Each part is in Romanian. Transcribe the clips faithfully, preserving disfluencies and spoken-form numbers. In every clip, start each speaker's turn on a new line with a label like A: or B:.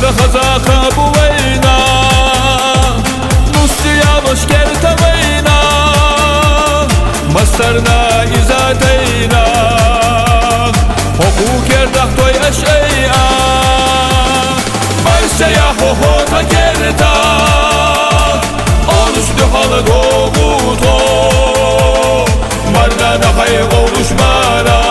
A: خزاخة بوينا نص يا مشكلة بينا مصرنا إذا دينا حقوق يردخ توي أشياء مرسى يا خوهو تكرتا Oluştu halı doğuto Marna da hayır oluşmana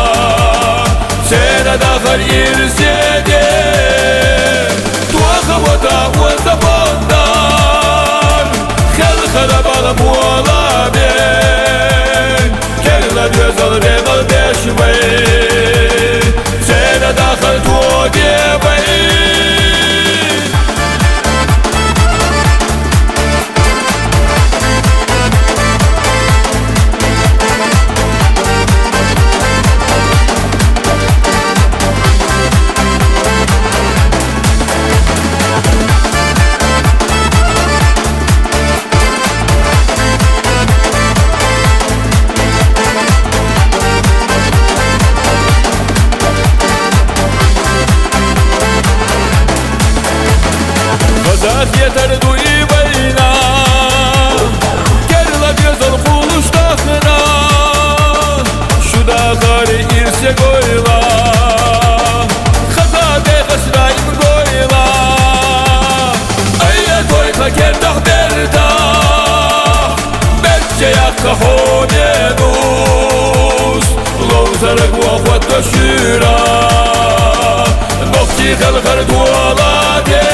A: Sena da kar irsede Tua havada uza bandar Khel kharabal muala ben Kerla gözal regal deşvay Sena da kar tuo devay Yeter duy bayna Kerla gözal kuluştahına Şu dağları irse koyla Kaza de kaşrayım koyla Ayya toyka kerdah berda Berce yakka hone dus Lovzarak vahvat taşıra Nokçi kalkar duala de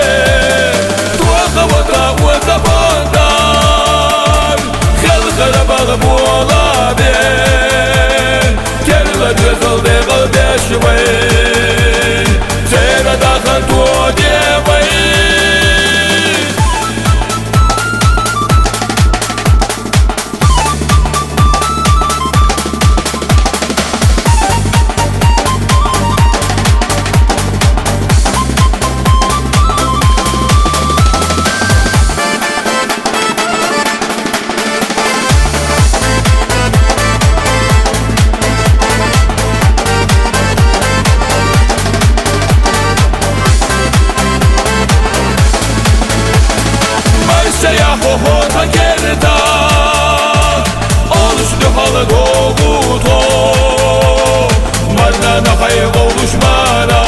A: Havada uza bandar Khel kharabal muala ben Kerla gözal degal deşvay Sena da khan tuo devay Ya hoho takerta Oluştu halı doğuto Marna da hayır oluşmana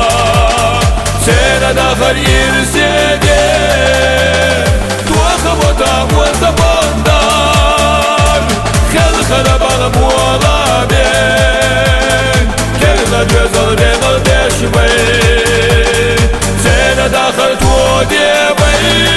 A: Sena da kar irsede Tua havada uza bandar Khel kharabal muala ben Kerla gözal regal deşvay Sena da kar tuo devay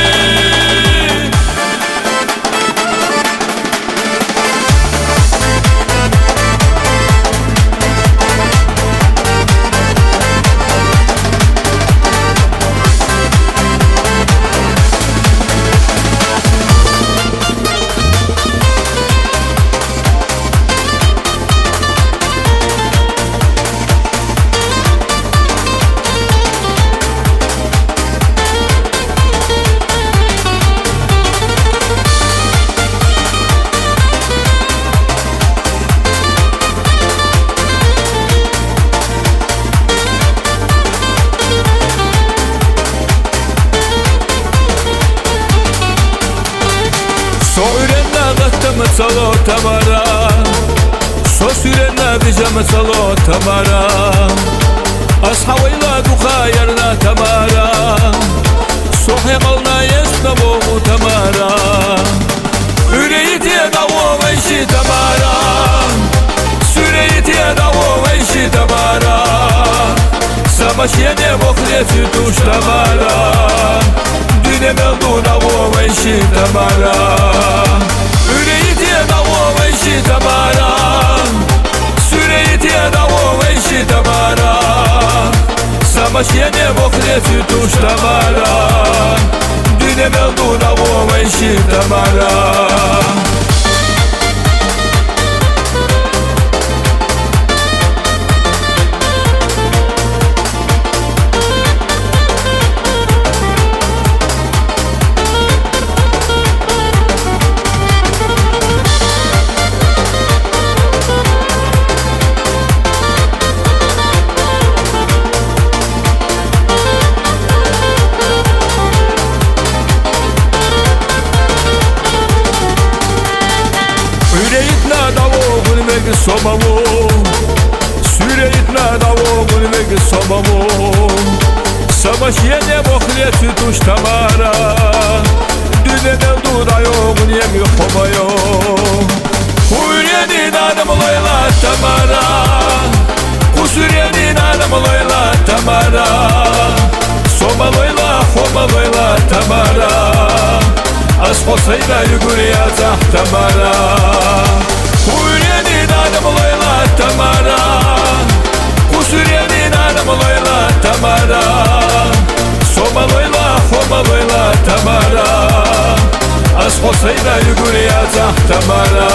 A: Salo tamara So sürena bijam salo tamara Ashawila du khayarna tamara So heqalna yasnabu tamara Üreyiti dawo vayshi tamara Süreyiti dawo vayshi tamara Samashene vokhlefi tush tamara Düne meldu dawo vayshi tamara Üreyiti dawo vayshi tamara Süreyiti dawo vayshi tamara Samashene vokhlefi tush tamara Düne meldu dawo vayshi tamara sobavu Süreyit na davu Gulvegi sobavu Savaş yene bohleti tuş tamara Düdene dudayo Gulvegi hobayo Hüryenin adam olayla tamara Hüryenin adam olayla tamara Sobaloyla hobaloyla tamara Asposayla yuguriya tahtamara Hüryenin adam olayla tamara Hüryenin adam olayla tamara Sobaloyla hobaloyla tamara Asposayla yuguriya tahtamara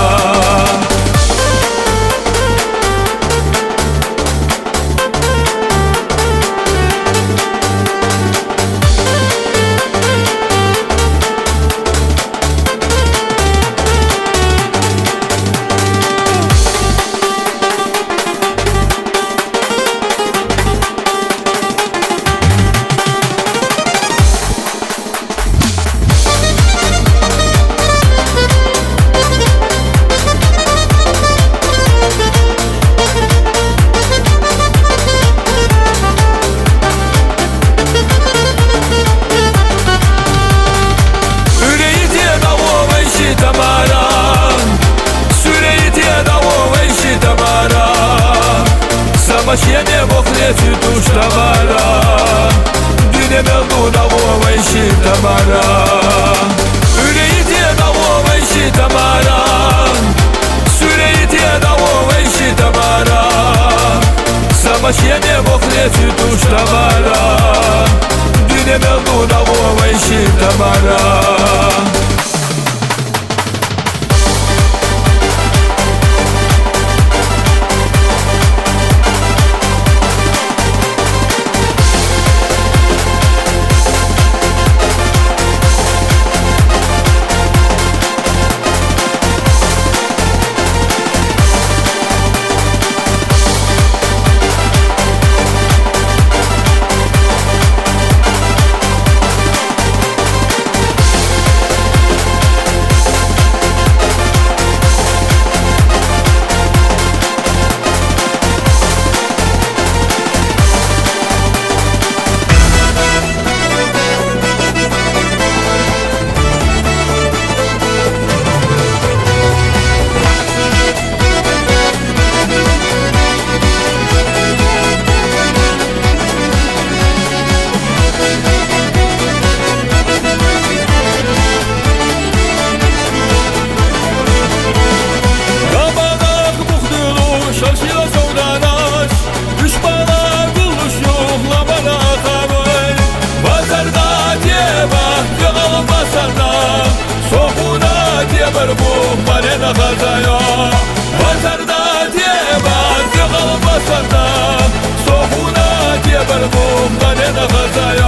A: Yene bohleti tuş tamara Düne beldu davu vayşi tamara Üreyitiye davu vayşi tamara Süreyitiye davu vayşi tamara Savaş yene bohleti tuş tamara Düne beldu davu vayşi tamara Bu marena kazaya Pazarda diye bak Yakalı basarda Soğuna diye bir bu marena kazaya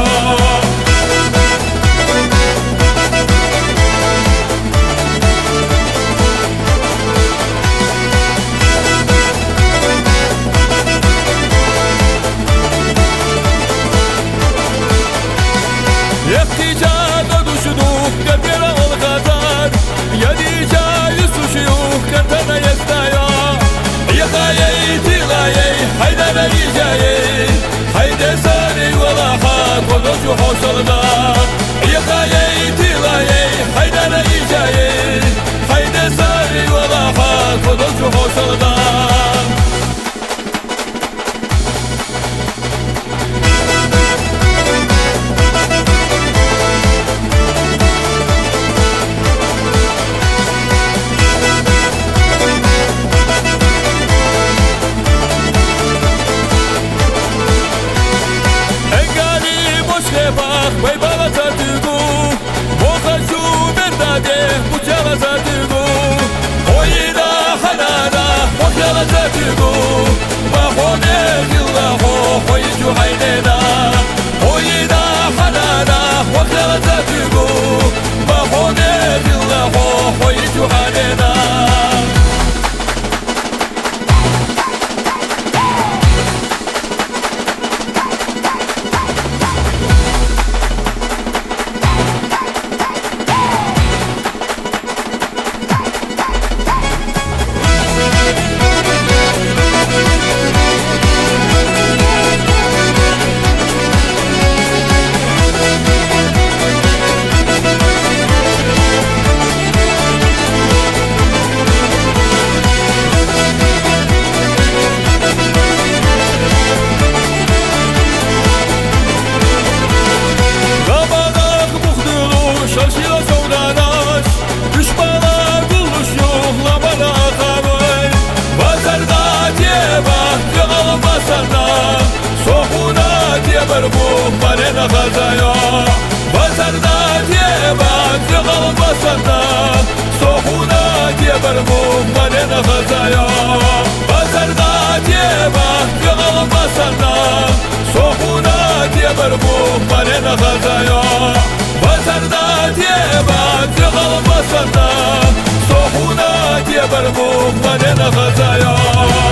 A: Yaktıca düşdük Depera ol kadar Yadica yusuşuyuk Katana yestaya Yakayay tilayay Haydana yiyeceği Hayde sari valaha Kodocu hoşalda Yakayay tilayay Haydana yiyeceği Hayde sari valaha Kodocu hoşalda Bak bana tartıgu Bokacu berdade Bucala tartıgu Oyida hanana Bokyala bir bu bana kazaya. Bazarda diye bak kalmasanda, soğuna diye bir bu bana kazaya. Bazarda diye bak kalmasanda, soğuna diye bir bu bana kazaya. Bazarda diye bak kalmasanda, soğuna diye bir bu bana kazaya.